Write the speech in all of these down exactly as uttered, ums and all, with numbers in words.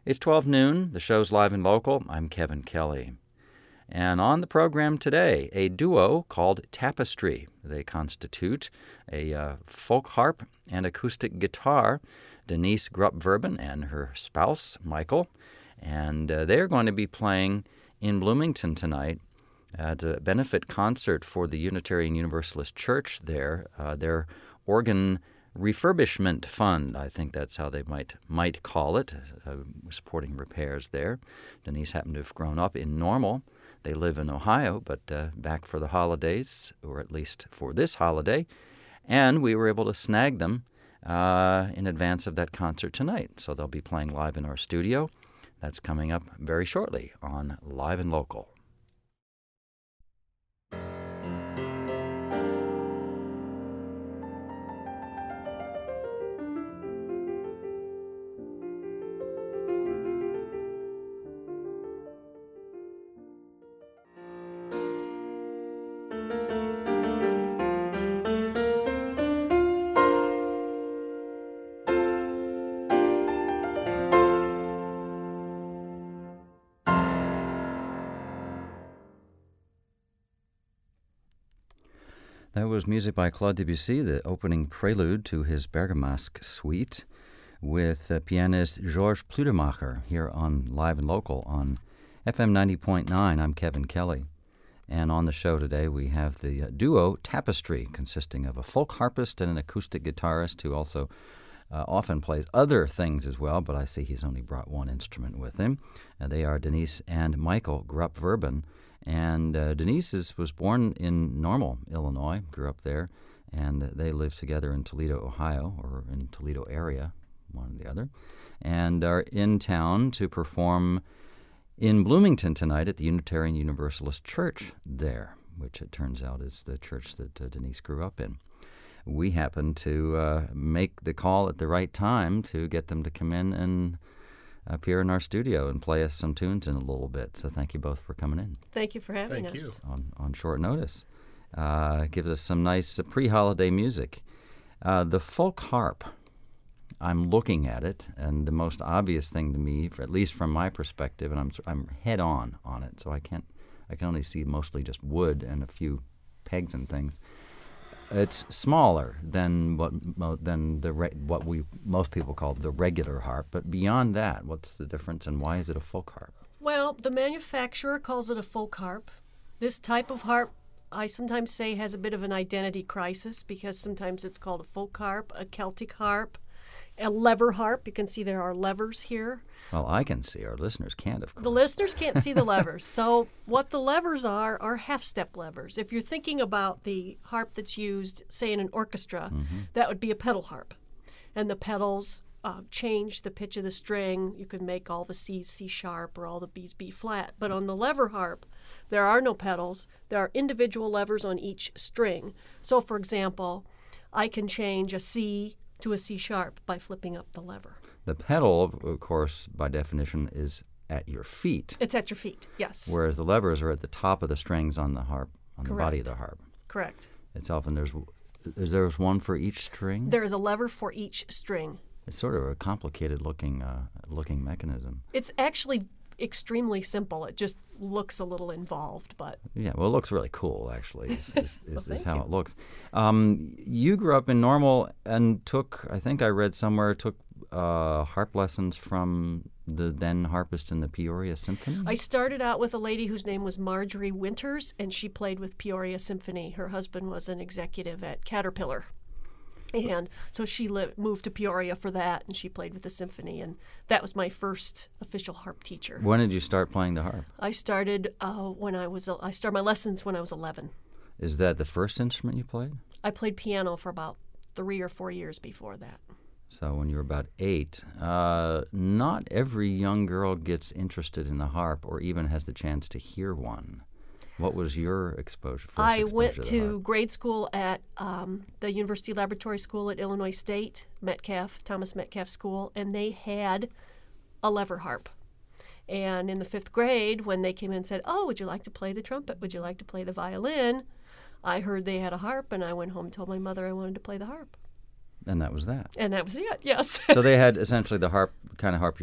It's twelve noon. The show's live and local. I'm Kevin Kelly. And on the program today, a duo called Tapestry. They constitute a uh, folk harp and acoustic guitar, Denise Grupp-Verbin and her spouse, Michael. And uh, they're going to be playing in Bloomington tonight at a benefit concert for the Unitarian Universalist Church there. Uh, their organ refurbishment fund, I think that's how they might might call it, uh, supporting repairs there. Denise happened to have grown up in Normal. They live in Ohio, but uh, back for the holidays, or at least for this holiday, and we were able to snag them uh, in advance of that concert tonight. So they'll be playing live in our studio. That's coming up very shortly on Live and Local. That was music by Claude Debussy, the opening prelude to his Bergamasque suite, with uh, pianist Georges Pludemacher here on Live and Local on F M ninety point nine. I'm Kevin Kelly. And on the show today we have the uh, duo Tapestry, consisting of a folk harpist and an acoustic guitarist who also uh, often plays other things as well, but I see he's only brought one instrument with him. Uh, they are Denise and Michael Grupp-Verbin. And uh, Denise is, was born in Normal, Illinois, grew up there, and they live together in Toledo, Ohio, or in Toledo area, one or the other, and are in town to perform in Bloomington tonight at the Unitarian Universalist Church there, which it turns out is the church that uh, Denise grew up in. We happened to uh, make the call at the right time to get them to come in and appear in our studio and play us some tunes in a little bit. So thank you both for coming in. Thank you for having Thank us. you. On, on short notice. Uh, gives us some nice uh, pre-holiday music. Uh, the folk harp, I'm looking at it, and the most obvious thing to me, for, at least from my perspective, and I'm I'm head on on it, so I can't I can only see mostly just wood and a few pegs and things. It's smaller than what than the re, what we most people call the regular harp, but beyond that, what's the difference, and why is it a folk harp? Well, the manufacturer calls it a folk harp. This type of harp, I sometimes say, has a bit of an identity crisis because sometimes it's called a folk harp, a Celtic harp, a lever harp. You can see there are levers here. Well, I can see. Our listeners can't, of course. The listeners can't see the levers. So what the levers are are half-step levers. If you're thinking about the harp that's used, say, in an orchestra, mm-hmm. that would be a pedal harp. And the pedals uh, change the pitch of the string. You can make all the C's C sharp or all the B's B flat. But on the lever harp, there are no pedals. There are individual levers on each string. So, for example, I can change a C to a C sharp by flipping up the lever. The pedal, of course, by definition, is at your feet. It's at your feet, yes. Whereas the levers are at the top of the strings on the harp, on Correct. the body of the harp. Correct. Itself, and there's is there's one for each string? There is a lever for each string. It's sort of a complicated looking uh, looking mechanism. It's actually extremely simple. It just looks a little involved, but yeah, well, it looks really cool. Actually, is, is, well, is, is how you. it looks. Um, you grew up in Normal and took, I think I read somewhere, took uh, harp lessons from the then harpist in the Peoria Symphony. I started out with a lady whose name was Marjorie Winters, and she played with Peoria Symphony. Her husband was an executive at Caterpillar. And so she li- moved to Peoria for that, and she played with the symphony, and that was my first official harp teacher. When did you start playing the harp? I started uh, when I was I started my lessons when I was eleven. Is that the first instrument you played? I played piano for about three or four years before that. So when you were about eight, uh, not every young girl gets interested in the harp or even has the chance to hear one. What was your exposure? First I exposure went to, to grade school at um, the University Laboratory School at Illinois State, Metcalf, Thomas Metcalf School, and they had a lever harp. And in the fifth grade, when they came in and said, oh, would you like to play the trumpet? Would you like to play the violin? I heard they had a harp, and I went home and told my mother I wanted to play the harp. And that was that. And that was it, yes. So they had essentially the harp, kind of harp you're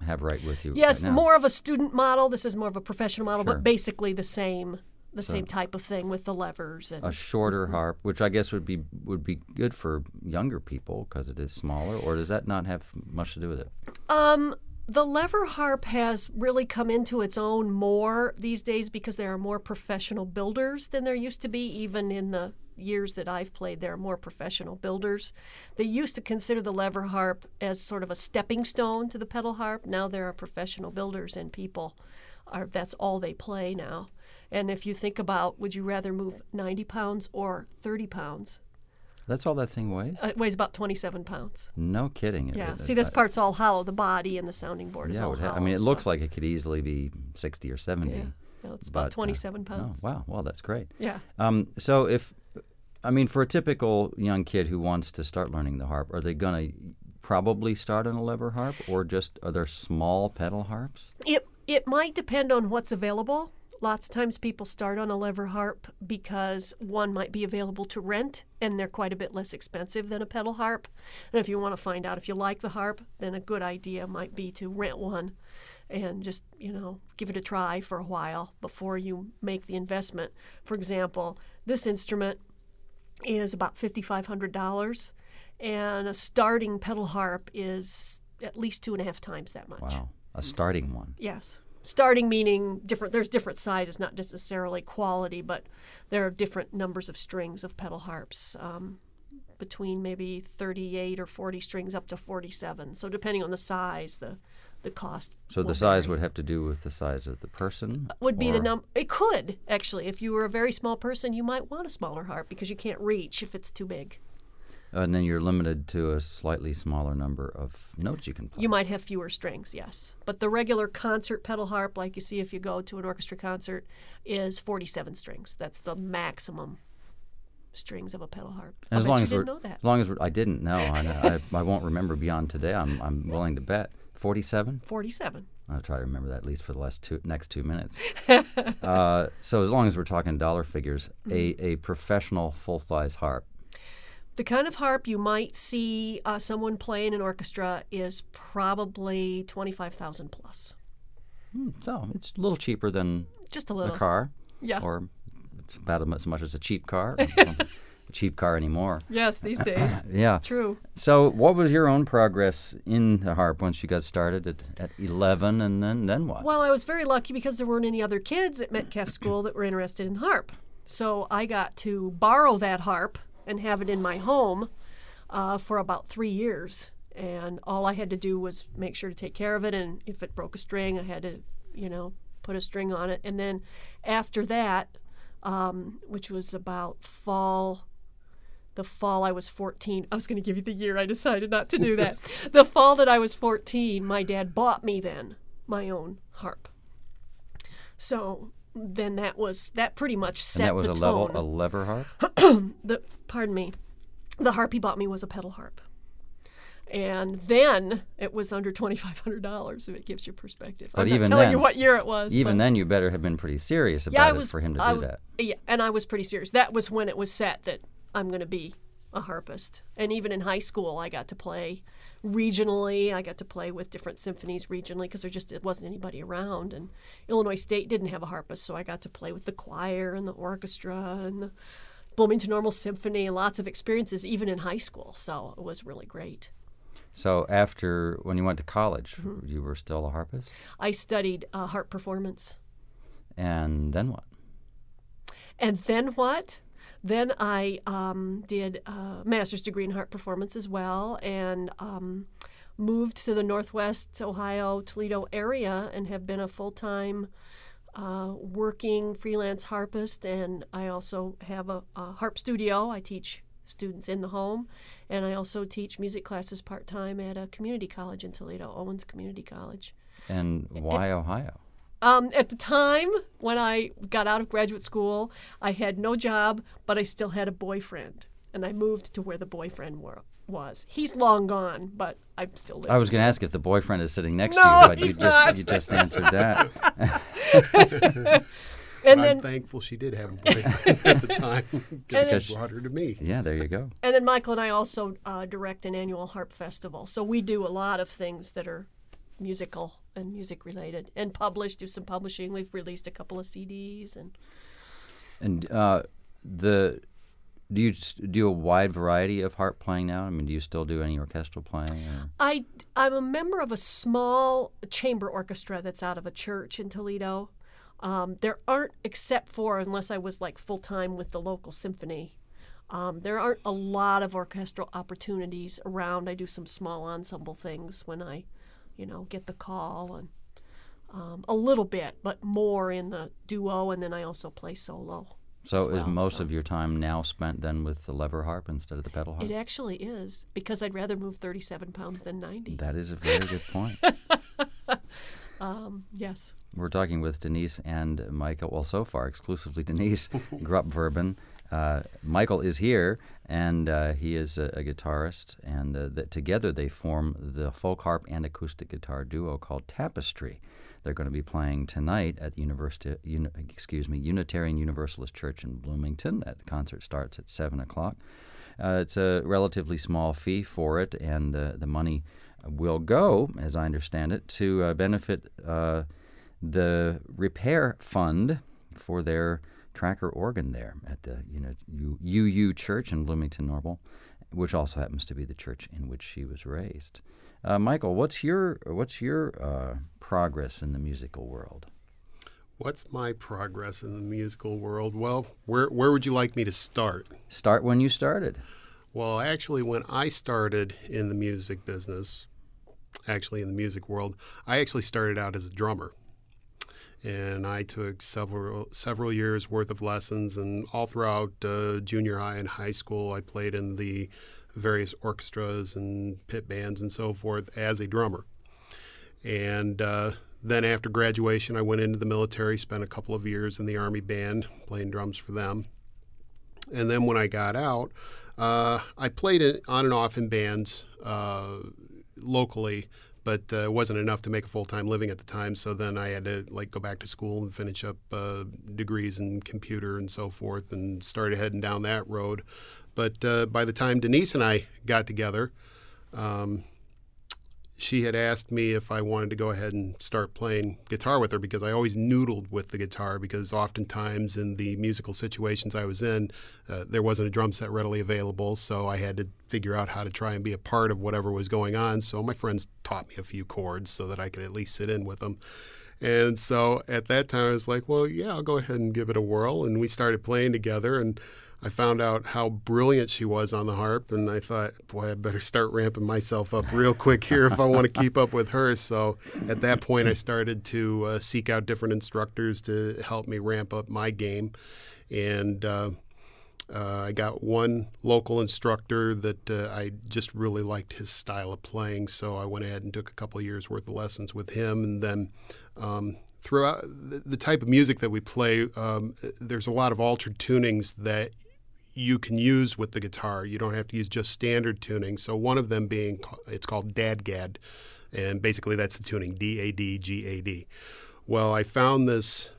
have right with you. Yes, right now. more of a student model. This is more of a professional model, Sure. but basically the same the So- same type of thing with the levers. And A shorter harp, which I guess would be would be good for younger people because it is smaller, or does that not have much to do with it? Um, the lever harp has really come into its own more these days because there are more professional builders than there used to be. Even in the years that I've played, there are more professional builders. They used to consider the lever harp as sort of a stepping stone to the pedal harp. Now there are professional builders, and people are that's all they play now. And if you think about, would you rather move ninety pounds or thirty pounds? That's all that thing weighs? It weighs about twenty-seven pounds. No kidding. It- Yeah. it- See, this I- part's all hollow. The body and the sounding board is Yeah, it all would ha- hollow. I mean, it so- looks like it could easily be sixty or seventy. Yeah. No, it's but, uh, about twenty-seven oh, pounds. wow. Well, that's great. Yeah. Um, so if, I mean, for a typical young kid who wants to start learning the harp, are they going to probably start on a lever harp, or just are there small pedal harps? It it might depend on what's available. Lots of times people start on a lever harp because one might be available to rent, and they're quite a bit less expensive than a pedal harp. And if you want to find out if you like the harp, then a good idea might be to rent one and just, you know, give it a try for a while before you make the investment. For example, this instrument is about five thousand five hundred dollars, and a starting pedal harp is at least two and a half times that much. Wow. A starting one. Yes. Starting meaning different. There's different sizes, not necessarily quality, but there are different numbers of strings of pedal harps, um, between maybe thirty-eight or forty strings up to forty-seven. So depending on the size, the the cost. So will the size vary. would have to do with the size of the person? would be the or- num. It could actually. If you were a very small person, you might want a smaller harp because you can't reach if it's too big. And then you're limited to a slightly smaller number of notes you can play. You might have fewer strings, yes. But the regular concert pedal harp, like you see if you go to an orchestra concert, is forty-seven strings. That's the maximum strings of a pedal harp. And I as bet long you as we're, didn't know that. as long as we're, I didn't know, I, I, I won't remember beyond today. I'm I'm willing to bet forty-seven. forty-seven. I'll try to remember that at least for the last two next two minutes. uh, so as long as we're talking dollar figures, a a professional full size harp. The kind of harp you might see uh, someone play in an orchestra is probably twenty-five thousand plus. Hmm, so it's a little cheaper than Just a a little. car, Yeah. or it's about as much as a cheap car. I don't think a cheap car anymore. Yes, these days. Yeah. It's true. So, what was your own progress in the harp once you got started at, at eleven, and then then what? Well, I was very lucky because there weren't any other kids at Metcalf School that were interested in the harp. So I got to borrow that harp and have it in my home uh, for about three years. And all I had to do was make sure to take care of it. And if it broke a string, I had to, you know, put a string on it. And then after that, um, which was about fall, the fall I was fourteen. I was going to give you the year. I decided not to do that. The fall that I was fourteen, my dad bought me then my own harp. So then that was, that pretty much set and that was the a tone. level a lever harp. The, pardon me, the harp he bought me was a pedal harp. And then it was under twenty-five hundred dollars, if it gives you perspective. But I'm even not telling then- you what year it was. Even but- then, you better have been pretty serious about yeah, I it was, for him to I do w- that. Yeah, and I was pretty serious. That was when it was set that I'm going to be a harpist. And even in high school, I got to play regionally. I got to play with different symphonies regionally because there just it wasn't anybody around. And Illinois State didn't have a harpist, so I got to play with the choir and the orchestra and the Bloomington Normal Symphony. Lots of experiences, even in high school. So it was really great. So after when you went to college, Mm-hmm. you were still a harpist, I studied uh, harp performance. and then what? And then what? Then I um, did a master's degree in harp performance as well, and um, moved to the Northwest Ohio, Toledo area, and have been a full-time uh, working freelance harpist. And I also have a, a harp studio. I teach students in the home, and I also teach music classes part-time at a community college in Toledo, Owens Community College. And why Ohio? Um, at the time when I got out of graduate school, I had no job, but I still had a boyfriend, and I moved to where the boyfriend were, was. He's long gone, but I'm still living. I was going to ask if the boyfriend is sitting next No, to you, but you he's just not. you just answered that. and But then, I'm thankful she did have a boyfriend at the time because then- she brought her to me. Yeah, there you go. and then Michael and I also uh, direct an annual harp festival. So we do a lot of things that are musical and music related, and publish, do some publishing. We've released a couple of C Ds. And And uh, the do you s- do a wide variety of harp playing now? I mean, do you still do any orchestral playing? Or? I, I'm a member of a small chamber orchestra that's out of a church in Toledo. Um, there aren't, except for, unless I was like full-time with the local symphony, um, there aren't a lot of orchestral opportunities around. I do some small ensemble things when I, you know, get the call, and um, a little bit, but more in the duo, and then I also play solo. So as is well, most so. of your time now spent then with the lever harp instead of the pedal harp? It actually is, because I'd rather move thirty-seven pounds than ninety. That is a very good point. Um, yes. We're talking with Denise and Michael. Well, so far, exclusively Denise Grupp-Verbin. Uh, Michael is here, and uh, he is a, a guitarist, and uh, that together they form the folk harp and acoustic guitar duo called Tapestry. They're going to be playing tonight at University, Uni, excuse me, Unitarian Universalist Church in Bloomington. That concert starts at seven o'clock. Uh, it's a relatively small fee for it, and uh, the money will go, as I understand it, to uh, benefit uh, the repair fund for their tracker organ there at the you know, U U Church in Bloomington Normal, which also happens to be the church in which she was raised. Uh, Michael, what's your what's your uh, progress in the musical world? What's my progress in the musical world? Well, where where would you like me to start? Start when you started. Well, actually, when I started in the music business, actually in the music world, I actually started out as a drummer. And I took several several years worth of lessons, and all throughout uh, junior high and high school, I played in the various orchestras and pit bands and so forth as a drummer. And uh, then after graduation, I went into the military, spent a couple of years in the Army band, playing drums for them. And then when I got out, uh, I played it on and off in bands uh, locally, but uh, it wasn't enough to make a full-time living at the time. So then I had to like go back to school and finish up uh, degrees in computer and so forth, and started heading down that road. But uh, by the time Denise and I got together, um, she had asked me if I wanted to go ahead and start playing guitar with her, because I always noodled with the guitar, because oftentimes in the musical situations I was in, uh, there wasn't a drum set readily available, so I had to figure out how to try and be a part of whatever was going on. So my friends taught me a few chords so that I could at least sit in with them. And so at that time I was like, well, yeah, I'll go ahead and give it a whirl. And we started playing together, and I found out how brilliant she was on the harp, and I thought, boy, I better start ramping myself up real quick here if I want to keep up with her. So at that point, I started to uh, seek out different instructors to help me ramp up my game. And uh, uh, I got one local instructor that uh, I just really liked his style of playing, so I went ahead and took a couple of years' worth of lessons with him. And then um, throughout the, the type of music that we play, um, there's a lot of altered tunings that you can use with the guitar. You don't have to use just standard tuning. So one of them being, it's called Dadgad, and basically that's the tuning, D A D G A D. Well, I found this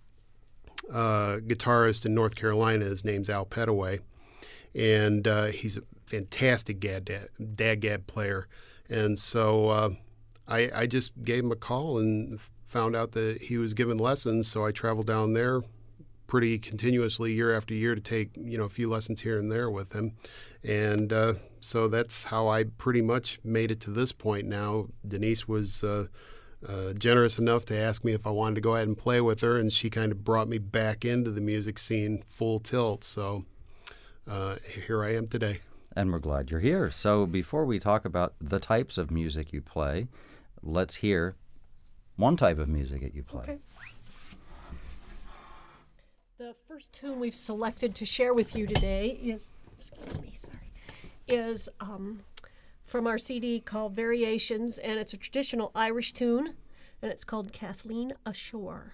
uh, guitarist in North Carolina. His name's Al Petaway, and uh, he's a fantastic Dadgad player. And so uh, I, I just gave him a call and found out that he was giving lessons, so I traveled down there pretty continuously year after year to take, you know, a few lessons here and there with him. And uh, so that's how I pretty much made it to this point now. Denise was uh, uh, generous enough to ask me if I wanted to go ahead and play with her, and she kind of brought me back into the music scene full tilt. So uh, here I am today. And we're glad you're here. So before we talk about the types of music you play, let's hear one type of music that you play. Okay. The first tune we've selected to share with you today is, excuse me, sorry, is um, from our C D called Variations, and it's a traditional Irish tune, and it's called Kathleen Ashore.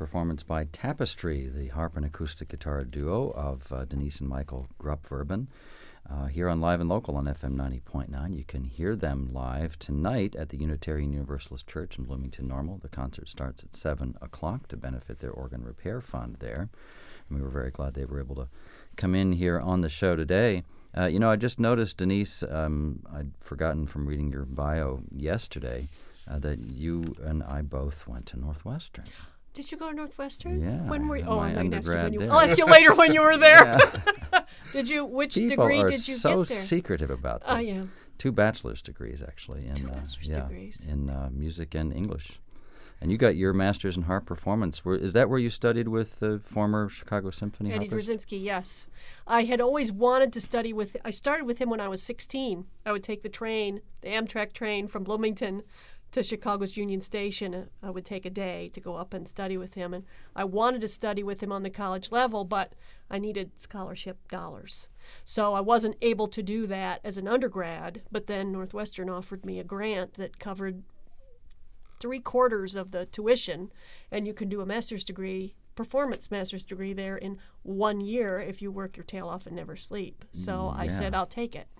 performance by Tapestry, the harp and acoustic guitar duo of uh, Denise and Michael Grupp-Verbin. Uh, here on Live and Local on F M ninety point nine. You can hear them live tonight at the Unitarian Universalist Church in Bloomington Normal. The concert starts at seven o'clock to benefit their organ repair fund there. And we were very glad they were able to come in here on the show today. Uh, you know, I just noticed, Denise, um, I'd forgotten from reading your bio yesterday, uh, that you and I both went to Northwestern. Did you go to Northwestern? Yeah. When were you? Oh, my I'm going to ask you when you. undergrad I'll there. ask you later when you were there. Yeah. Did you? Which People degree are did you so get there? secretive about this. I am. Two bachelor's degrees, actually. In, Two uh, bachelor's yeah, degrees. in uh, music and English. And you got your master's in harp performance. Were, is that where you studied with the former Chicago Symphony Eddie harpist? Drzezinski, yes. I had always wanted to study with. I started with him when I was sixteen. I would take the train, the Amtrak train from Bloomington to Chicago's Union Station. I would take a day to go up and study with him. And I wanted to study with him on the college level, but I needed scholarship dollars. So I wasn't able to do that as an undergrad, but then Northwestern offered me a grant that covered three quarters of the tuition, and you can do a master's degree, performance master's degree there in one year if you work your tail off and never sleep. So I Yeah. said, I'll take it.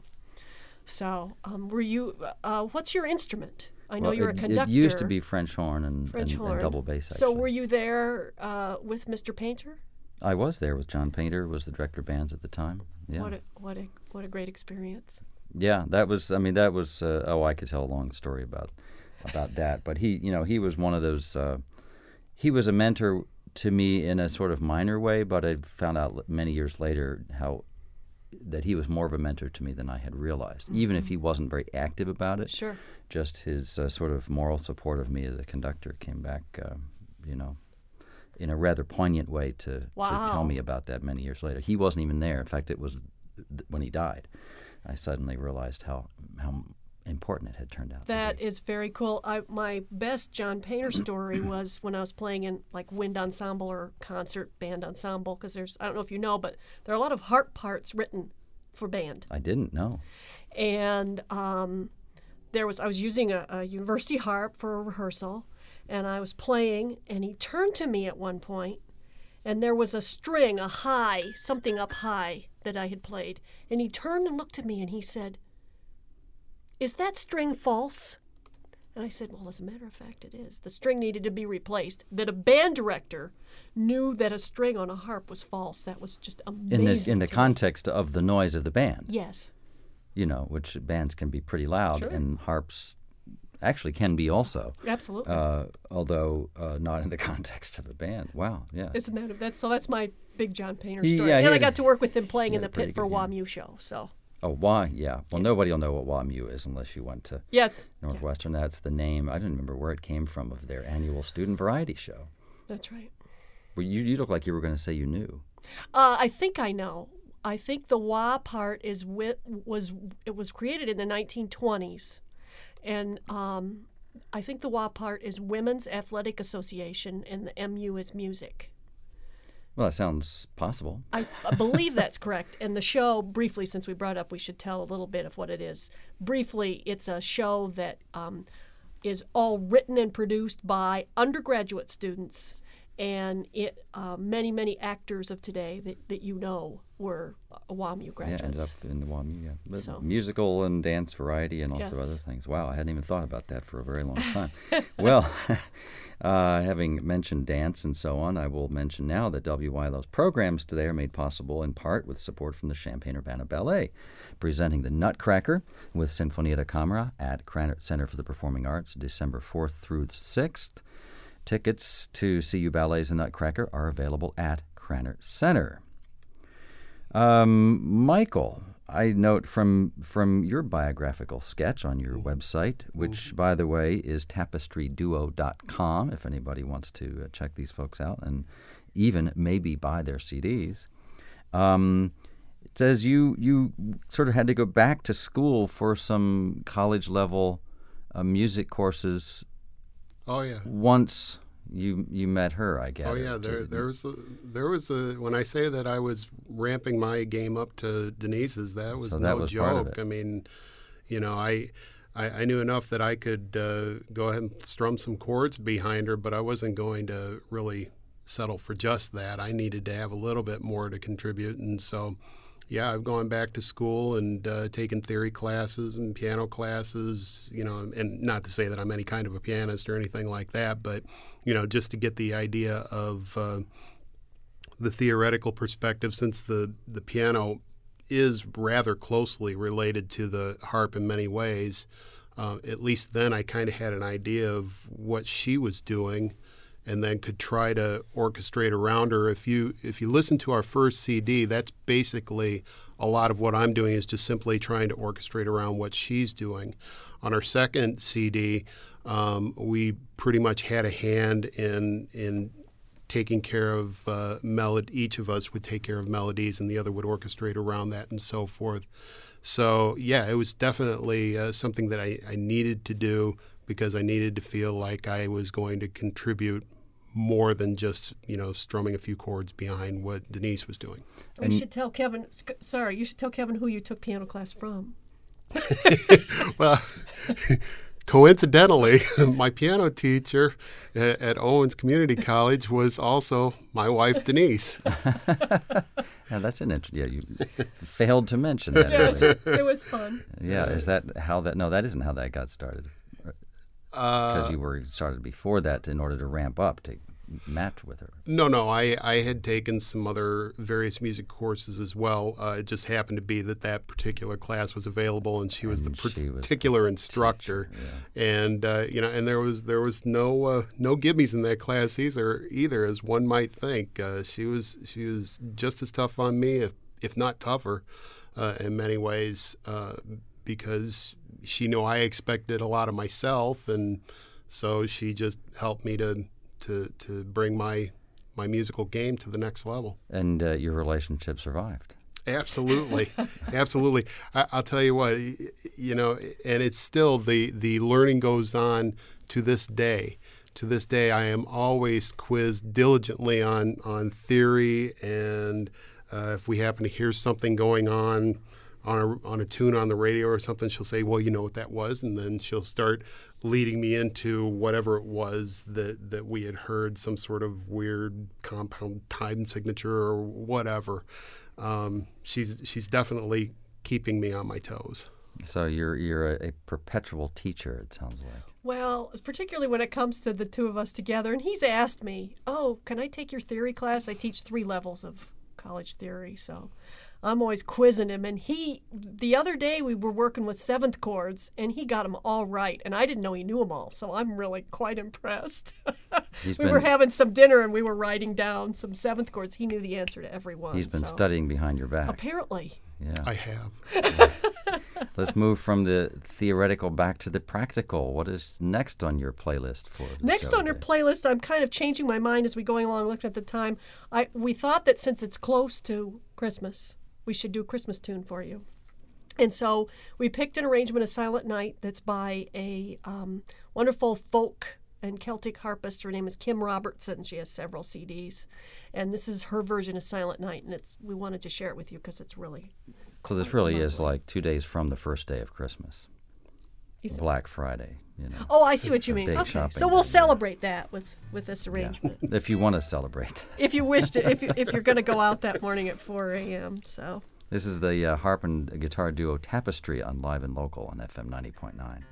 So um, were you, uh, what's your instrument? I know Well, you're it, a conductor. It used to be French horn and, French and, horn. and double bass, actually. So were you there uh, with Mister Painter? I was there with John Painter, was the director of bands at the time. Yeah. What a, what a, what a great experience. Yeah, that was, I mean, that was, uh, oh, I could tell a long story about about that. But he, you know, he was one of those, uh, he was a mentor to me in a sort of minor way, but I found out many years later how that he was more of a mentor to me than I had realized, mm-hmm. even if he wasn't very active about it. Sure. Just his uh, sort of moral support of me as a conductor came back, uh, you know, in a rather poignant way to, Wow. to tell me about that many years later. He wasn't even there. In fact, it was th- when he died, I suddenly realized how how important it had turned out That to be. is very cool. I, my best John Painter story was when I was playing in like wind ensemble or concert band ensemble, because there's, I don't know if you know, but there are a lot of harp parts written for band. I didn't know. And um, there was, I was using a, a university harp for a rehearsal, and I was playing, and he turned to me at one point, and there was a string, a high, something up high that I had played. And he turned and looked at me, and he said, "Is that string false?" And I said, "Well, as a matter of fact, it is. The string needed to be replaced." That a band director knew that a string on a harp was false. That was just amazing. In the in the to me. context of the noise of the band, Yes. you know, which bands can be pretty loud, Sure. and harps actually can be also. Absolutely. Uh, although uh, not in the context of a band. Wow, yeah. Isn't that that's so? That's my big John Painter He- story. yeah, he and I had- got to work with him playing he in had the a pretty pit for a good ear. WAMU show. So Oh, why? Yeah. Well, nobody will know what WAMU is unless you went to yeah, it's, yeah, Northwestern. That's the name. I don't remember where it came from of their annual student variety show. that's right. Well, you, you look like you were going to say you knew. Uh, I think I know. I think the wah part is wi- was it was created in the nineteen twenties, and um, I think the wah part is Women's Athletic Association, and the M U is music. Well, that sounds possible. I, I believe that's correct. And the show, briefly, since we brought up, we should tell a little bit of what it is. Briefly, it's a show that um, is all written and produced by undergraduate students, and it uh, many, many actors of today that, that you know were WAMU graduates. Yeah, ended up in the WAMU, yeah. But So- musical and dance variety and lots Yes. of other things. Wow, I hadn't even thought about that for a very long time. Well, uh, having mentioned dance and so on, I will mention now that W Y L O's programs today are made possible in part with support from the Champaign-Urbana Ballet, presenting the Nutcracker with Sinfonia da Camera at Krannert Center for the Performing Arts, December fourth through sixth. Tickets to C U Ballet's The Nutcracker are available at Krannert Center. Um, Michael, I note from from your biographical sketch on your website, which, by the way, is tapestry duo dot com, if anybody wants to uh, check these folks out and even maybe buy their C Ds. Um, it says you you sort of had to go back to school for some college-level uh, music courses Oh yeah. once you you met her, I guess. Oh yeah, there there was a, there was a when I say that I was ramping my game up to Denise's, that was So that no was part of joke. it. I mean, you know, I, I I knew enough that I could uh, go ahead and strum some chords behind her, but I wasn't going to really settle for just that. I needed to have a little bit more to contribute, and so yeah, I've gone back to school and uh, taken theory classes and piano classes, you know, and not to say that I'm any kind of a pianist or anything like that, but, you know, just to get the idea of uh, the theoretical perspective, since the, the piano is rather closely related to the harp in many ways. Uh, at least then I kind of had an idea of what she was doing, and then could try to orchestrate around her. If you if you listen to our first C D, that's basically a lot of what I'm doing, is just simply trying to orchestrate around what she's doing. On our second C D, um, we pretty much had a hand in in taking care of uh, melody. Each of us would take care of melodies, and the other would orchestrate around that, and so forth. So yeah, it was definitely uh, something that I, I needed to do, because I needed to feel like I was going to contribute more than just, you know, strumming a few chords behind what Denise was doing. You should tell Kevin, sorry, you should tell Kevin who you took piano class from. Well, coincidentally, my piano teacher at, at Owens Community College was also my wife, Denise. Yeah, that's an interesting. Yeah, you failed to mention that. Yes, earlier. it was fun. Yeah, is that how that? No, that isn't how that got started. Because uh, you were started before that in order to ramp up to match with her. No, no, I, I had taken some other various music courses as well. Uh, it just happened to be that that particular class was available, and she was and the she particular was the instructor. Teacher, yeah. And uh, you know, and there was there was no uh, no gimmies in that class either. Either, as one might think, uh, she was she was just as tough on me, if if not tougher, uh, in many ways, uh, because she knew I expected a lot of myself, and so she just helped me to to to bring my my musical game to the next level. And uh, your relationship survived. Absolutely, absolutely. I, I'll tell you what, you know, and it's still the the learning goes on to this day. To this day, I am always quizzed diligently on on theory, and uh, if we happen to hear something going on on a on a tune on the radio or something, she'll say, "Well, you know what that was," and then she'll start leading me into whatever it was that, that we had heard, some sort of weird compound time signature or whatever. Um, she's she's definitely keeping me on my toes. So you're you're a, a perpetual teacher, it sounds like. Well, particularly when it comes to the two of us together. And he's asked me, oh, can I take your theory class? I teach three levels of college theory, so I'm always quizzing him. And he, the other day we were working with seventh chords, and he got them all right. And I didn't know he knew them all, so I'm really quite impressed. we been, were having some dinner, and we were writing down some seventh chords. He knew the answer to every one. He's been so. studying behind your back. Apparently. Yeah. I have. Yeah. Let's move from the theoretical back to the practical. What is next on your playlist for the Next show on your today? playlist, I'm kind of changing my mind as we going along, looking at the time. I we thought that since it's close to Christmas, we should do a Christmas tune for you. And so we picked an arrangement of Silent Night that's by a um, wonderful folk and Celtic harpist. Her name is Kim Robertson. She has several C Ds. And this is her version of Silent Night. And it's we wanted to share it with you because it's really So this really is like two days from the first day of Christmas. You think- Black Friday, you know. Oh, I see what you A mean. big Okay, shopping so we'll day, yeah. celebrate that with, with this arrangement. If you want to celebrate. If you wish to, if, you, if you're going to go out that morning at four a.m. So This is the uh, harp and guitar duo Tapestry on Live and Local on F M ninety point nine.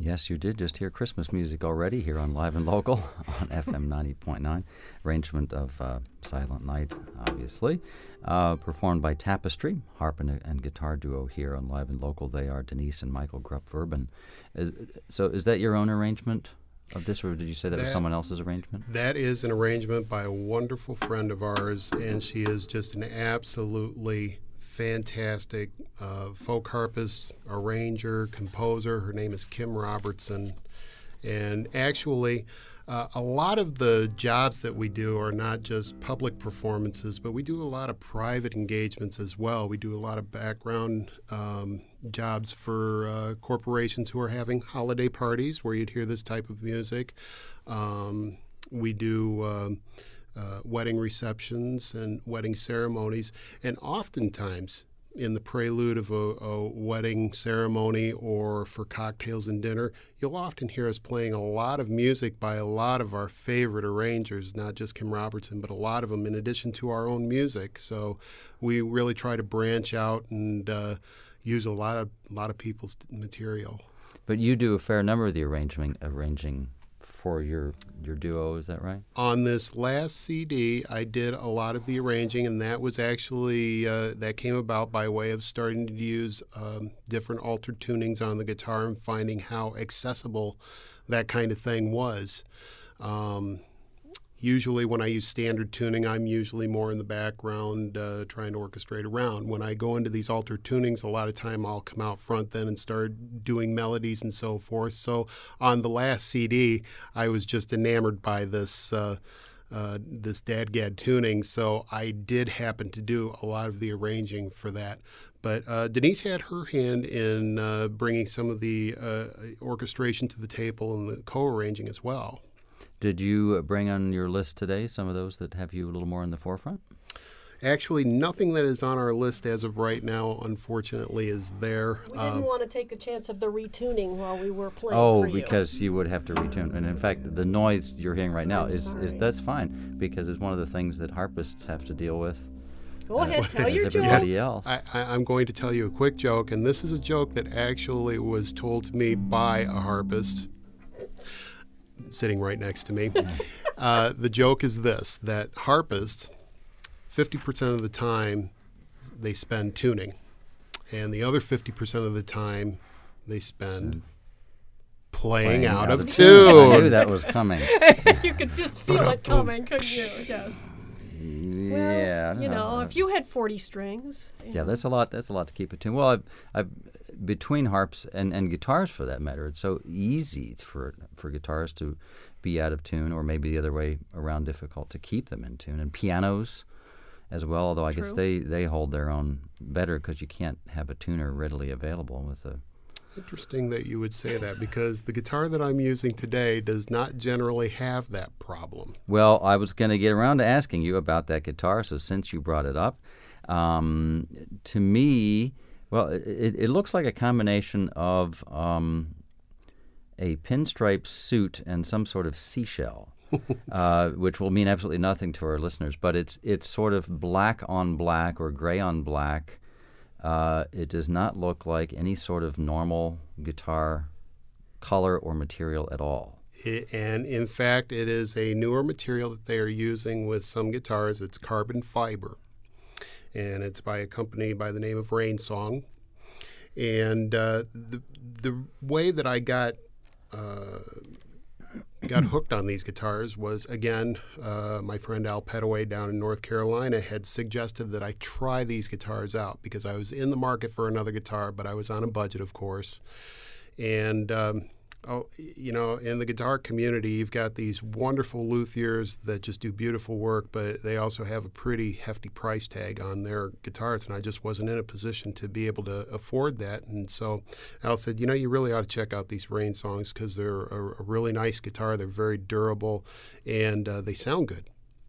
Yes, you did just hear Christmas music already here on Live and Local on F M ninety point nine. Arrangement of uh, Silent Night, obviously. Uh, performed by Tapestry, harp and, and guitar duo here on Live and Local. They are Denise and Michael Grupp-Verben. Is, so is that your own arrangement of this, or did you say that, that was someone else's arrangement? That is an arrangement by a wonderful friend of ours, and she is just an absolutely fantastic uh, folk harpist, arranger, composer. Her name is Kim Robertson. And actually, uh, a lot of the jobs that we do are not just public performances, but we do a lot of private engagements as well. We do a lot of background um, jobs for uh, corporations who are having holiday parties where you'd hear this type of music. Um, we do um, uh, wedding receptions and wedding ceremonies, and oftentimes in the prelude of a, a wedding ceremony or for cocktails and dinner, you'll often hear us playing a lot of music by a lot of our favorite arrangers, not just Kim Robertson, but a lot of them in addition to our own music. So we really try to branch out and uh, use a lot of a lot of people's material. But you do a fair number of the arranging arranging for your your duo, is that right? On this last C D, I did a lot of the arranging, and that was actually uh, that came about by way of starting to use um, different altered tunings on the guitar and finding how accessible that kind of thing was. Um, Usually when I use standard tuning, I'm usually more in the background uh, trying to orchestrate around. When I go into these altered tunings, a lot of time I'll come out front then and start doing melodies and so forth. So on the last C D, I was just enamored by this uh, uh, this dadgad tuning, so I did happen to do a lot of the arranging for that. But uh, Denise had her hand in uh, bringing some of the uh, orchestration to the table and the co-arranging as well. Did you bring on your list today some of those that have you a little more in the forefront? Actually, nothing that is on our list as of right now, unfortunately, is there. We didn't um, want to take the chance of the retuning while we were playing Oh, for you. because you would have to retune. And in fact, the noise you're hearing right now I'm is, is that's fine, because it's one of the things that harpists have to deal with. Go uh, ahead, tell as your everybody joke. else. I, I, I'm going to tell you a quick joke, and this is a joke that actually was told to me by a harpist sitting right next to me. Uh, the joke is this, that harpists, fifty percent of the time, they spend tuning. And the other fifty percent of the time, they spend mm. playing, playing out, out of, of tune. I knew that was coming. You could just feel it coming, couldn't you? Yes. Yeah. Well, you know, know, if you had forty strings. Yeah, know. that's a lot. That's a lot to keep it tuned. Well, I've, I've, between harps and, and guitars, for that matter, it's so easy for for guitars to be out of tune, or maybe the other way around, difficult to keep them in tune. And pianos as well, although I True. guess they, they hold their own better because you can't have a tuner readily available with a. Interesting that you would say that, because the guitar that I'm using today does not generally have that problem. Well, I was going to get around to asking you about that guitar, so since you brought it up, um, to me, well, it, it looks like a combination of um, a pinstripe suit and some sort of seashell, uh, which will mean absolutely nothing to our listeners, but it's it's sort of black on black or gray on black. Uh, it does not look like any sort of normal guitar color or material at all. It, and in fact, it is a newer material that they are using with some guitars. It's carbon fiber, and it's by a company by the name of Rainsong. And uh, the the way that I got uh, got hooked on these guitars was, again, uh, my friend Al Petaway down in North Carolina had suggested that I try these guitars out because I was in the market for another guitar, but I was on a budget, of course. And um, oh, you know, in the guitar community, you've got these wonderful luthiers that just do beautiful work, but they also have a pretty hefty price tag on their guitars, and I just wasn't in a position to be able to afford that. And so Al said, you know, you really ought to check out these Rainsongs because they're a, a really nice guitar. They're very durable, and uh, they sound good.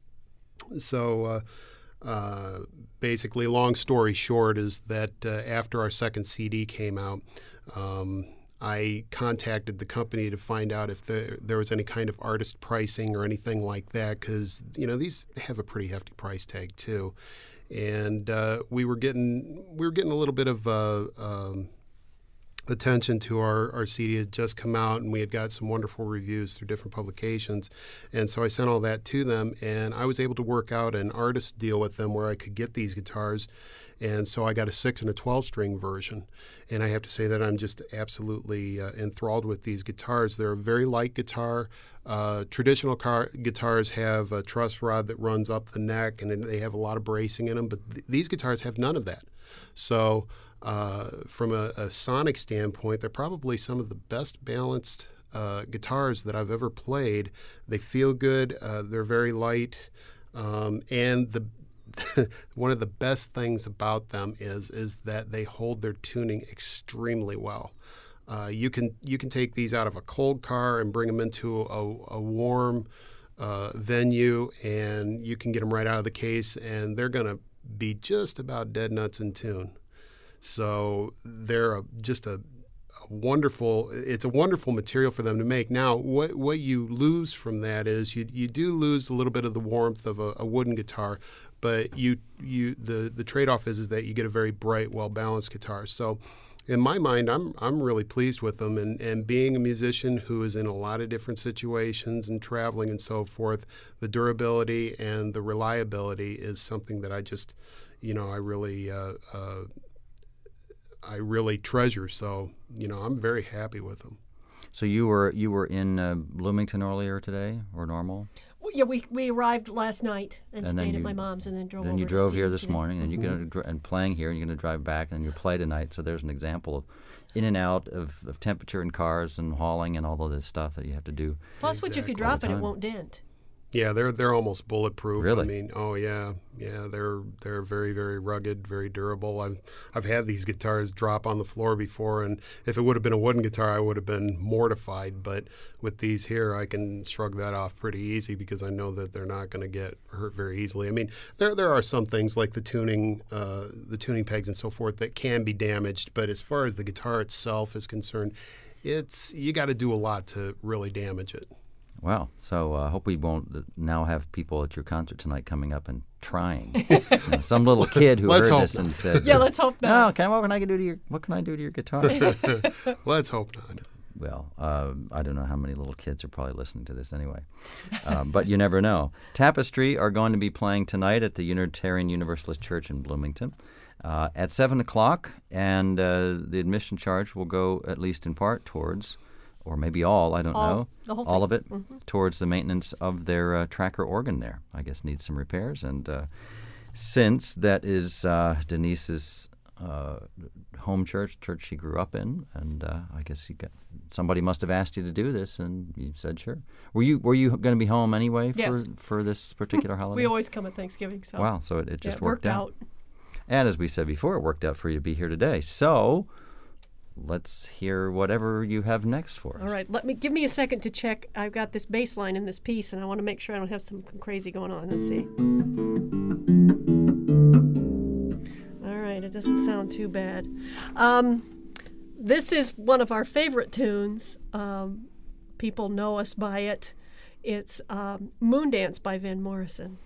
So uh, uh, basically, long story short is that uh, after our second C D came out, um, I contacted the company to find out if there, there was any kind of artist pricing or anything like that, because, you know, these have a pretty hefty price tag too. And uh, we were getting we were getting a little bit of uh, um, attention to our, our C D had just come out, and we had got some wonderful reviews through different publications. And so I sent all that to them, and I was able to work out an artist deal with them where I could get these guitars. And so I got a six and a twelve string version. And I have to say that I'm just absolutely uh, enthralled with these guitars. They're a very light guitar. Uh, traditional car, guitars have a truss rod that runs up the neck, and they have a lot of bracing in them, but th- these guitars have none of that. So uh, from a, a sonic standpoint, they're probably some of the best balanced uh, guitars that I've ever played. They feel good. Uh, they're very light. Um, and the one of the best things about them is is that they hold their tuning extremely well. Uh, you can you can take these out of a cold car and bring them into a, a warm uh, venue, and you can get them right out of the case, and they're going to be just about dead nuts in tune. So they're a, just a, a wonderful. It's a wonderful material for them to make. Now, what what you lose from that is you you do lose a little bit of the warmth of a, a wooden guitar. But you, you, the, the trade-off is, is that you get a very bright, well-balanced guitar. So in my mind, I'm I'm really pleased with them. And, and being a musician who is in a lot of different situations and traveling and so forth, the durability and the reliability is something that I just, you know, I really, uh, uh, I really treasure. So, you know, I'm very happy with them. So you were you were in uh, Bloomington earlier today, or Normal? Well, yeah, we we arrived last night and, And then stayed you- at my mom's, and then drove Then over you to drove see here you this today. morning, and you're going to and playing here, and you're going to drive back, and you play tonight. So there's an example of in and out of, of temperature in cars and hauling and all of this stuff that you have to do. Plus, which if you Exactly. drop it, it All the won't dent. Yeah, they're they're almost bulletproof. Really? I mean, oh yeah, yeah, they're they're very very rugged, very durable. I've I've had these guitars drop on the floor before, and if it would have been a wooden guitar, I would have been mortified. But with these here, I can shrug that off pretty easy because I know that they're not going to get hurt very easily. I mean, there there are some things like the tuning, uh, the tuning pegs and so forth that can be damaged, but as far as the guitar itself is concerned, it's you got to do a lot to really damage it. Wow. So I uh, hope we won't uh, now have people at your concert tonight coming up and trying. You know, some little kid who Let's heard hope this and not. said, Yeah, let's hope "No, not. can, what can I do to your what can I do to your guitar?" Let's hope not. Well, uh, I don't know how many little kids are probably listening to this anyway, um, but you never know. Tapestry are going to be playing tonight at the Unitarian Universalist Church in Bloomington uh, at seven o'clock, and uh, the admission charge will go at least in part towards, or maybe all, I don't All, know, the whole all thing. of it, towards the maintenance of their uh, tracker organ there. I guess needs some repairs, and uh, since that is uh, Denise's uh, home church, church she grew up in, and uh, I guess you got somebody must have asked you to do this, and you said sure. Were you were you going to be home anyway for Yes. for this particular holiday? We always come at Thanksgiving, so Wow, so it, it yeah, just it worked, worked out. out. And as we said before, it worked out for you to be here today. So let's hear whatever you have next for us. All right, let me give me a second to check. I've got this bass line in this piece, and I want to make sure I don't have something crazy going on. Let's see. All right, it doesn't sound too bad. Um, this is one of our favorite tunes. Um, people know us by it. It's um, Moondance by Van Morrison.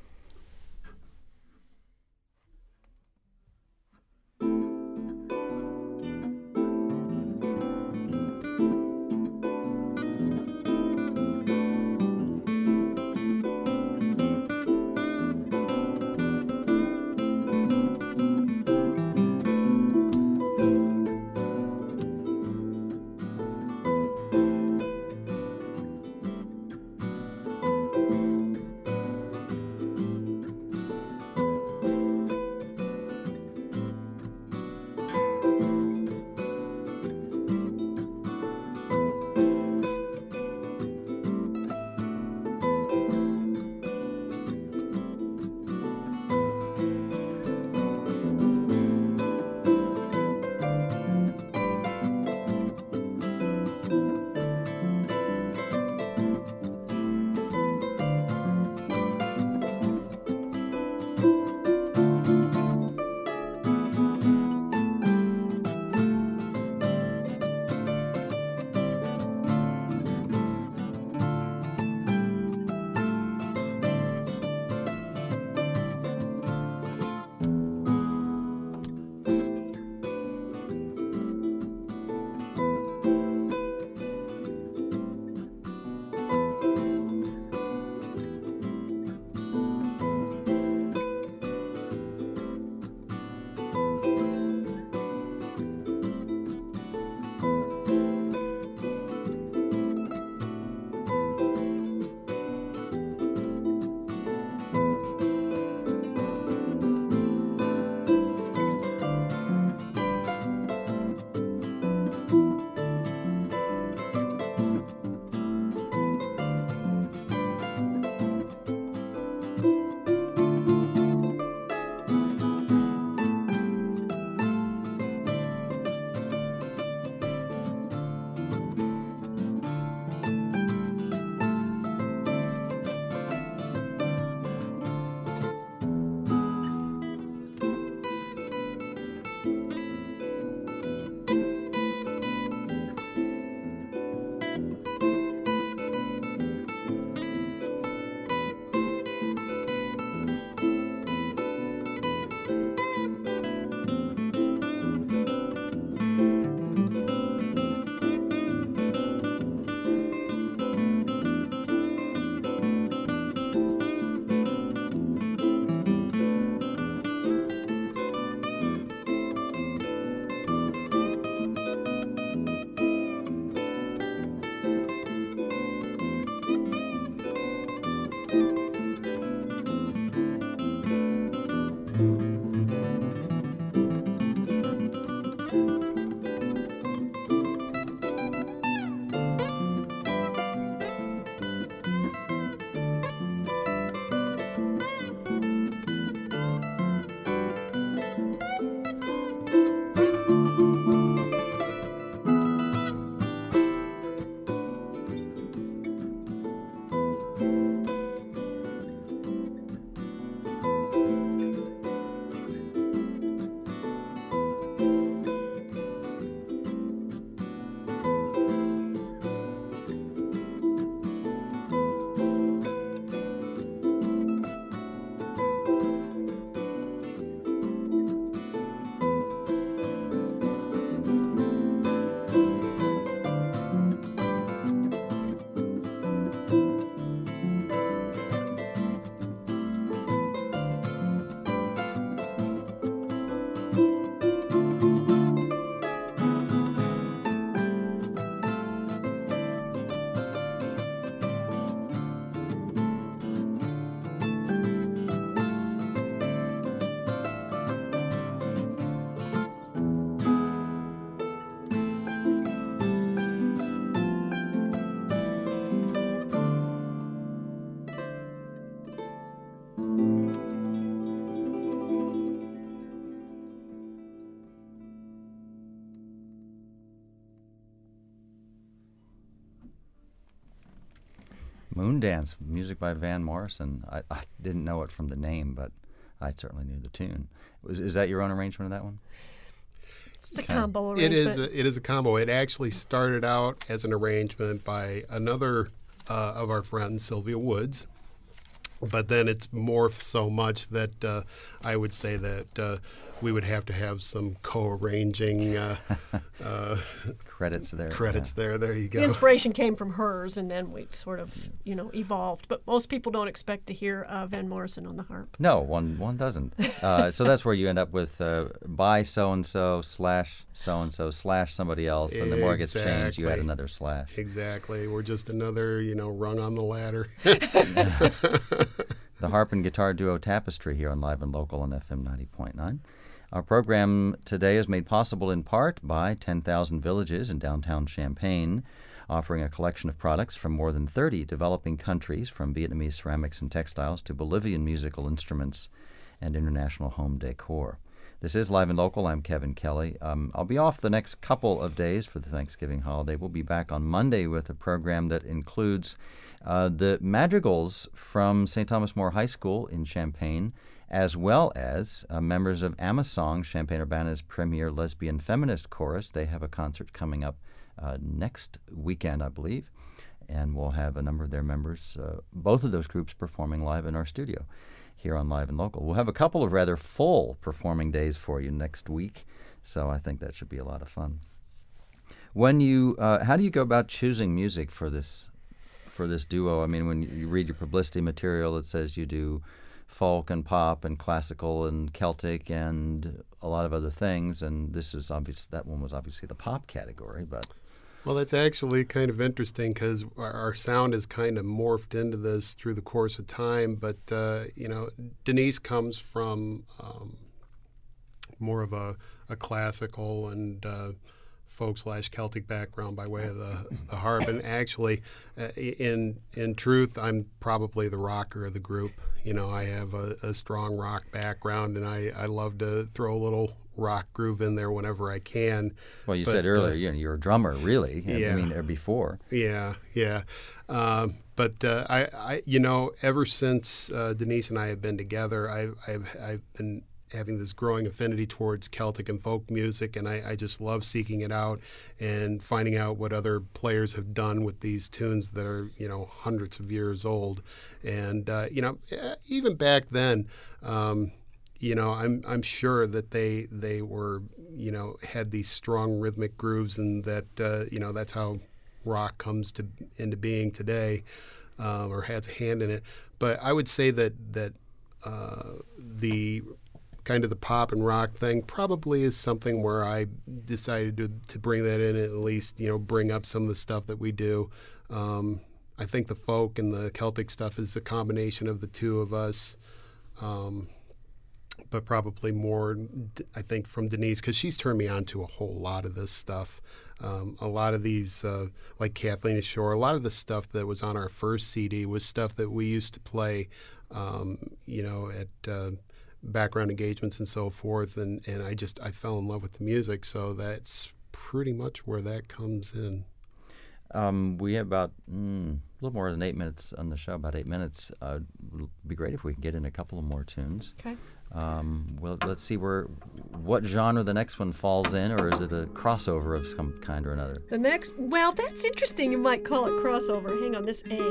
Moondance, music by Van Morrison. I, I didn't know it from the name, but I certainly knew the tune. Was, is that your own arrangement of that one? It's a Okay. combo It arrangement. is. A, it is a combo. It actually started out as an arrangement by another uh, of our friends, Sylvia Woods, but then it's morphed so much that uh, I would say that uh, we would have to have some co-arranging uh, uh, Credits there. credits yeah. there. There you The go. inspiration came from hers, and then we sort of, you know, evolved. But most people don't expect to hear uh, Van Morrison on the harp. No, one one doesn't. Uh, so that's where you end up with uh, by so and so slash so and so slash somebody else, and the more it gets changed, you add Exactly. another slash. Exactly. We're just another, you know, rung on the ladder. The harp and guitar duo Tapestry here on Live and Local on F M ninety point nine. Our program today is made possible in part by ten thousand Villages in downtown Champaign, offering a collection of products from more than thirty developing countries, from Vietnamese ceramics and textiles to Bolivian musical instruments and international home decor. This is Live and Local. I'm Kevin Kelly. Um, I'll be off the next couple of days for the Thanksgiving holiday. We'll be back on Monday with a program that includes uh, the madrigals from Saint Thomas More High School in Champaign, as well as uh, members of Amasong, Champaign-Urbana's premier lesbian feminist chorus. They have a concert coming up uh, next weekend, I believe, and we'll have a number of their members, uh, both of those groups, performing live in our studio here on Live and Local. We'll have a couple of rather full performing days for you next week, so I think that should be a lot of fun. When you, uh, how do you go about choosing music for this, for this duo? I mean, when you read your publicity material, it says you do folk and pop and classical and Celtic and a lot of other things, and this is obvious. That one was obviously the pop category, but Well, that's actually kind of interesting because our, our sound has kind of morphed into this through the course of time. But, uh, you know, Denise comes from um, more of a, a classical and uh, folk slash Celtic background by way of the, the harp. And actually, uh, in in truth, I'm probably the rocker of the group. You know, I have a, a strong rock background, and I, I love to throw a little rock groove in there whenever I can. well, you But, said earlier, uh, you know, you're a drummer, really. yeah. I mean, or before. Yeah, yeah. Um, but uh, I, I, you know, ever since uh, Denise and I have been together, I've, I've, I've been having this growing affinity towards Celtic and folk music, and I, I just love seeking it out and finding out what other players have done with these tunes that are, you know, hundreds of years old. And uh, you know, even back then. Um, You know, I'm I'm sure that they they were, you know, had these strong rhythmic grooves, and that uh, you know that's how rock comes to into being today, um, or has a hand in it. But I would say that that uh, the kind of the pop and rock thing probably is something where I decided to to bring that in, and at least, you know, bring up some of the stuff that we do. Um, I think the folk and the Celtic stuff is a combination of the two of us. Um, but probably more, I think, from Denise, because she's turned me on to a whole lot of this stuff. Um, a lot of these, uh, like Kathleen Ashore, a lot of the stuff that was on our first C D was stuff that we used to play, um, you know, at uh, background engagements and so forth. And, and I just, I fell in love with the music. So that's pretty much where that comes in. Um, we have about mm, a little more than eight minutes on the show, about eight minutes. Uh, it would be great if we could get in a couple of more tunes. Okay. Um, well, let's see where what genre the next one falls in, or is it a crossover of some kind or another? The next, well, that's interesting. You might call it crossover. Hang on, this A.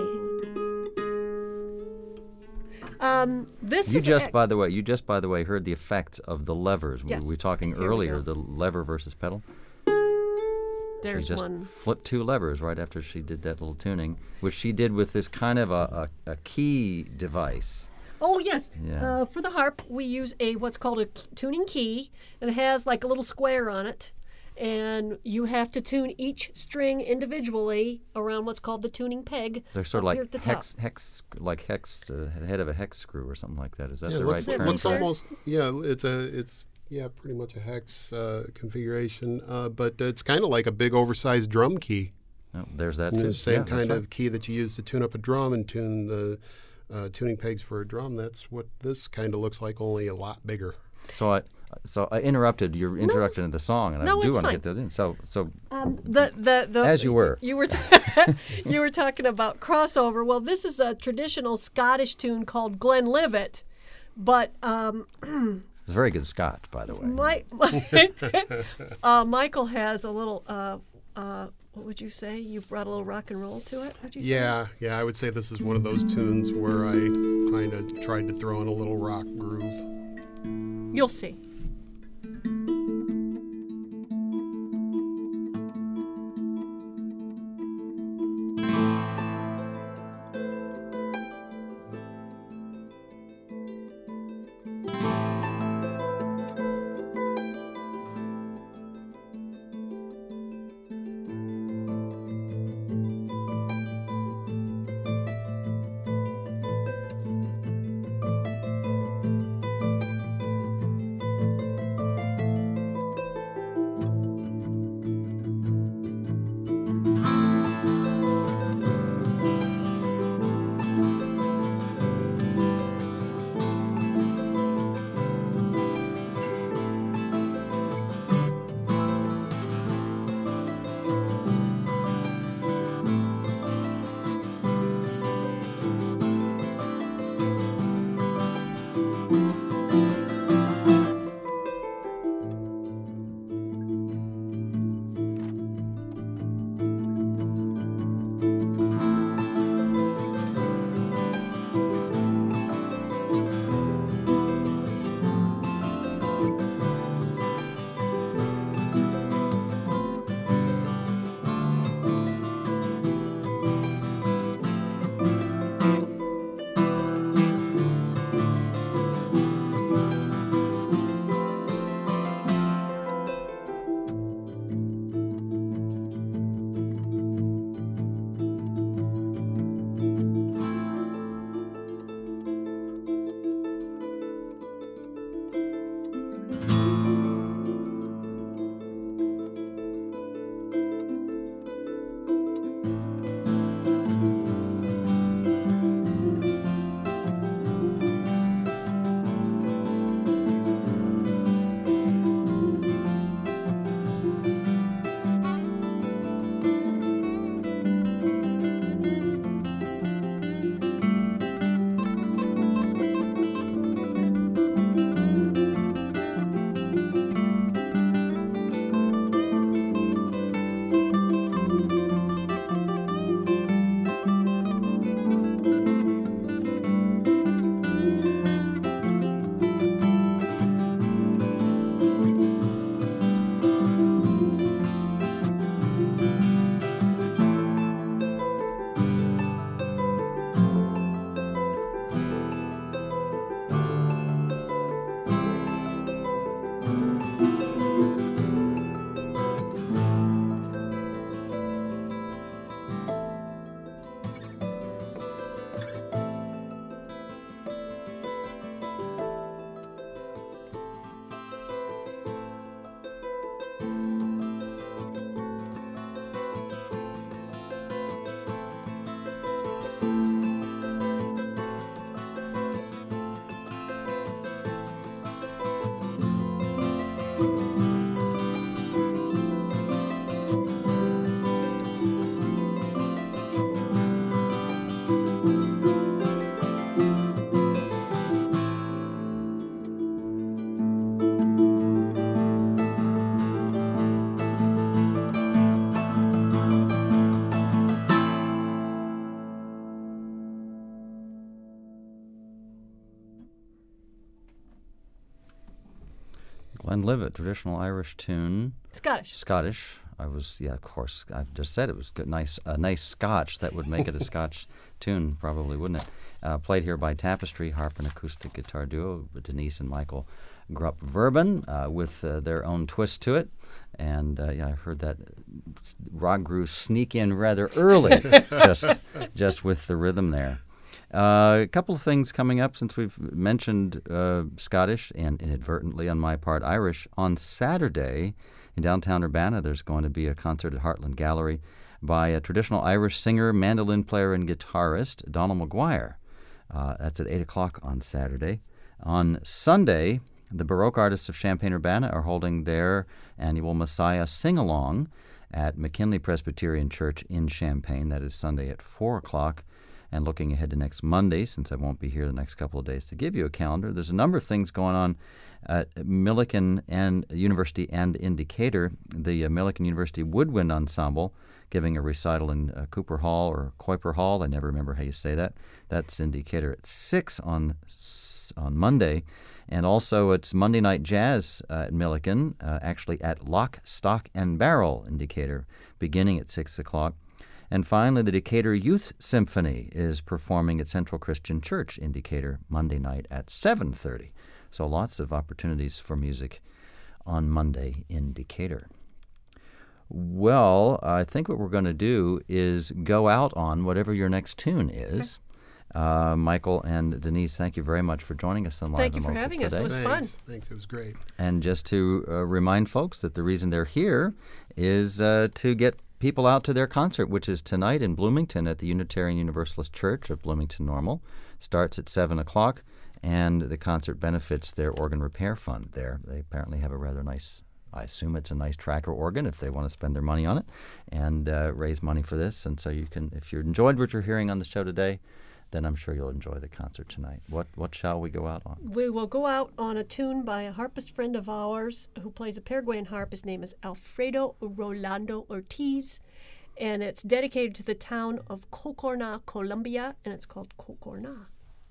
Um, this You is just, a- by the way, you just, by the way, heard the effect of the levers. Yes. We were talking Here we earlier, go. the lever versus pedal. there's she just one. flipped two levers right after she did that little tuning, which she did with this kind of a, a, a key device. Oh yes. Yeah. Uh, for the harp, we use a what's called a k- tuning key, and it has like a little square on it, and you have to tune each string individually around what's called the tuning peg. They're sort of up here like at the hex, hex, like hex, uh, the head of a hex screw or something like that. Is that Yeah, the it looks, right it term? looks for it? almost, yeah, it's a, it's, yeah, pretty much a hex uh, configuration, uh, but it's kind of like a big oversized drum key. Oh, there's that You know, too. the same Yeah, that's kind right. of key that you use to tune up a drum and tune the uh, tuning pegs for a drum. That's what this kind of looks like, only a lot bigger. So I, So I interrupted your introduction of the song, and No, I do it's want to fine. get that in. So, so Um, the, the, the, As you were. You were, t- you were talking about crossover. Well, this is a traditional Scottish tune called Glenlivet, but um, it's very good Scotch, by the way. my, my uh, Michael has a little, uh, uh, what would you say? You brought a little rock and roll to it, would you say? Yeah, yeah, I would say this is one of those tunes where I kind of tried to throw in a little rock groove. You'll see. Glenlivet, traditional Irish tune. Scottish. Scottish. I was, yeah, of course. I just said it was good, nice, a nice Scotch. That would make it a Scotch tune, probably, wouldn't it? Uh, played here by Tapestry, harp and acoustic guitar duo, Denise and Michael Grupp Verban, uh, with uh, their own twist to it. And uh, yeah, I heard that rock groove sneak in rather early, just just with the rhythm there. Uh, a couple of things coming up since we've mentioned uh, Scottish and inadvertently on my part Irish. On Saturday in downtown Urbana, there's going to be a concert at Heartland Gallery by a traditional Irish singer, mandolin player, and guitarist, Donald McGuire. Uh, that's at eight o'clock on Saturday. On Sunday, The Baroque Artists of Champaign-Urbana are holding their annual Messiah Sing-Along at McKinley Presbyterian Church in Champaign. That is Sunday at four o'clock. And looking ahead to next Monday, since I won't be here the next couple of days to give you a calendar, there's a number of things going on at Millikan and University and in Decatur. The uh, Millikan University Woodwind Ensemble giving a recital in uh, Cooper Hall or Kuiper Hall. I never remember how you say that. That's in Decatur at six on on Monday. And also it's Monday Night Jazz uh, at Millikan, uh, actually at Lock, Stock, and Barrel in Decatur, beginning at six o'clock. And finally, the Decatur Youth Symphony is performing at Central Christian Church in Decatur Monday night at seven thirty. So lots of opportunities for music on Monday in Decatur. Well, I think what we're going to do is go out on whatever your next tune is. Uh, Michael and Denise, thank you very much for joining us on Live Thank you and for Local having today. us. It was Thanks. fun. Thanks. It was great. And just to uh, remind folks that the reason they're here is uh, to get people out to their concert, which is tonight in Bloomington at the Unitarian Universalist Church of Bloomington Normal. Starts at seven o'clock, and the concert benefits their organ repair fund there. They apparently have a rather nice, I assume it's a nice tracker organ if they want to spend their money on it, and uh, raise money for this. And so you can, if you enjoyed what you're hearing on the show today, then I'm sure you'll enjoy the concert tonight. What what shall we go out on? We will go out on a tune by a harpist friend of ours who plays a Paraguayan harp. His name is Alfredo Rolando Ortiz, and it's dedicated to the town of Cocorná, Colombia, and it's called Cocorná.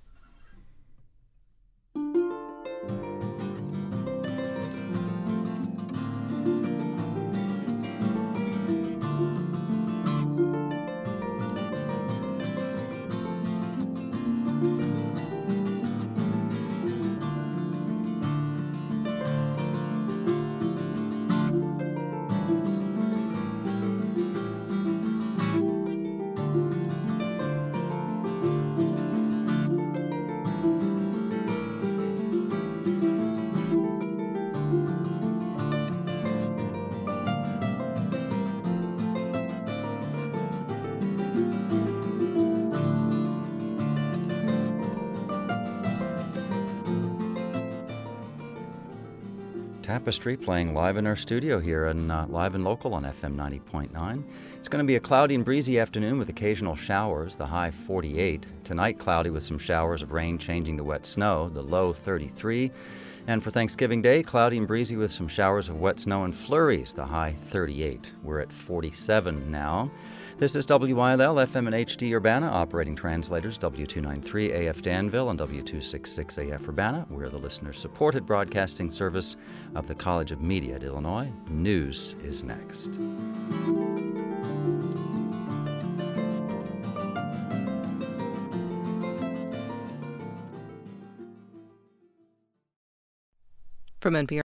Tapestry playing live in our studio here and uh, live and local on F M ninety point nine. It's going to be a cloudy and breezy afternoon with occasional showers, the high forty-eight. Tonight, cloudy with some showers of rain changing to wet snow, the low thirty-three. And for Thanksgiving Day, cloudy and breezy with some showers of wet snow and flurries, the high thirty-eight. We're at forty-seven now. This is W I L L F M and H D Urbana, operating translators W two ninety-three A F Danville and W two sixty-six A F Urbana. We're the listener-supported broadcasting service of the College of Media at Illinois. News is next. From N P R.